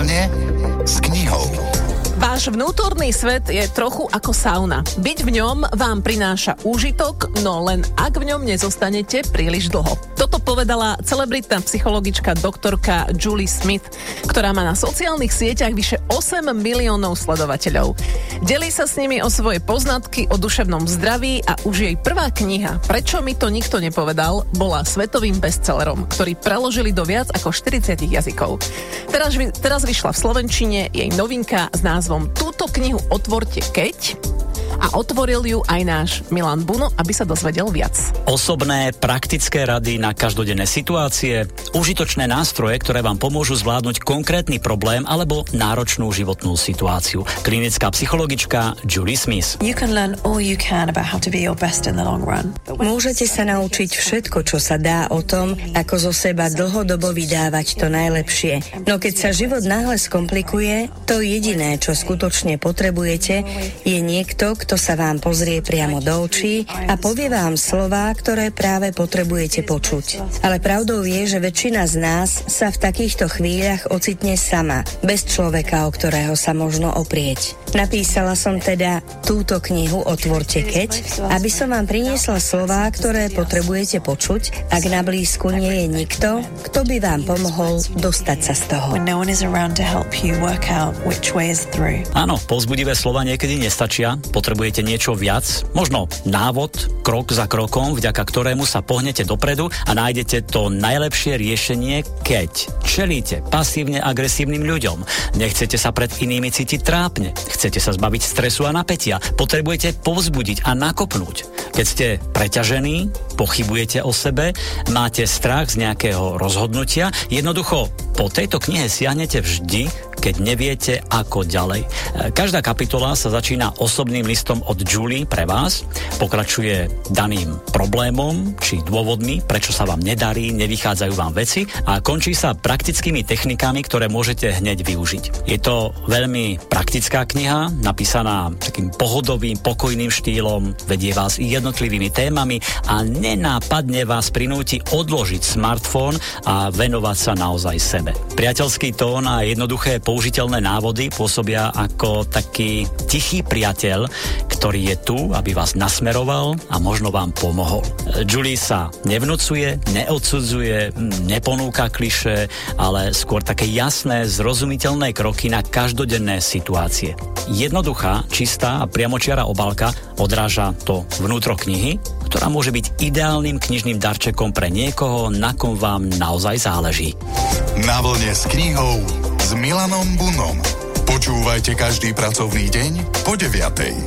vlne s knihou. Váš vnútorný svet je trochu ako sauna. Byť v ňom vám prináša úžitok, no len ak v ňom nezostanete príliš dlho. Toto povedala celebritná psychologička doktorka Julie Smith, ktorá má na sociálnych sieťach vyše 8 miliónov sledovateľov. Delí sa s nimi o svoje poznatky o duševnom zdraví a už jej prvá kniha Prečo mi to nikto nepovedal bola svetovým bestsellerom, ktorý preložili do viac ako 40 jazykov. Teraz vyšla v slovenčine jej novinka s názvom Túto knihu otvorte keď, a otvoril ju aj náš Milan Buno, aby sa dozvedel viac. Osobné, praktické rady na každodenné situácie, užitočné nástroje, ktoré vám pomôžu zvládnuť konkrétny problém alebo náročnú životnú situáciu. Klinická psychologička Julie Smith. Môžete sa naučiť všetko, čo sa dá o tom, ako zo seba dlhodobo vydávať to najlepšie. No keď sa život náhle skomplikuje, to jediné, čo skutočne potrebujete, je niekto, kto sa vám pozrie priamo do očí a povie vám slová, ktoré práve potrebujete počuť. Ale pravdou je, že väčšina z nás sa v takýchto chvíľach ocitne sama, bez človeka, o ktorého sa možno oprieť. Napísala som teda túto knihu Otvorte keď, aby som vám priniesla slová, ktoré potrebujete počuť, ak na blízku nie je nikto, kto by vám pomohol dostať sa z toho. Áno, povzbudivé slova niekedy nestačia, potrebujete niečo viac, možno návod, krok za krokom, vďaka ktorému sa pohnete dopredu a nájdete to najlepšie riešenie, keď čelíte pasívne agresívnym ľuďom, nechcete sa pred inými cítiť trápne, chcete sa zbaviť stresu a napätia, potrebujete povzbudiť a nakopnúť. Keď ste preťažení, pochybujete o sebe, máte strach z nejakého rozhodnutia, jednoducho po tejto knihe siahnete vždy, keď neviete, ako ďalej. Každá kapitola sa začína osobným listom od Julie pre vás, pokračuje daným problémom či dôvodmi, prečo sa vám nedarí, nevychádzajú vám veci a končí sa praktickými technikami, ktoré môžete hneď využiť. Je to veľmi praktická kniha, napísaná takým pohodovým, pokojným štýlom, vedie vás jednotlivými témami a nenápadne vás prinúti odložiť smartfón a venovať sa naozaj sebe. Priateľský tón a jednoduché použiteľné návody pôsobia ako taký tichý priateľ, ktorý je tu, aby vás nasmeroval a možno vám pomohol. Julie sa nevnúcuje, neodsudzuje, neponúka klišé, ale skôr také jasné, zrozumiteľné kroky na každodenné situácie. Jednoduchá, čistá a priamočiara obálka odráža to vnútro knihy, ktorá môže byť ideálnym knižným darčekom pre niekoho, na kom vám naozaj záleží. Na vlne s knihou s Milanom Bunom. Počúvajte každý pracovný deň po 9:00.